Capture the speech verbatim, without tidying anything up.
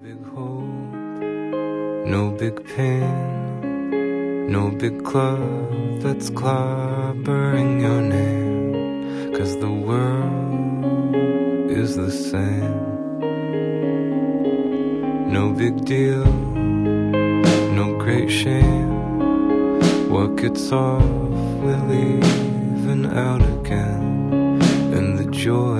big hope, no big pain, no big club that's clobbering your name, 'cause the world is the same. No big deal, no great shame, what gets off will even out again, and the joy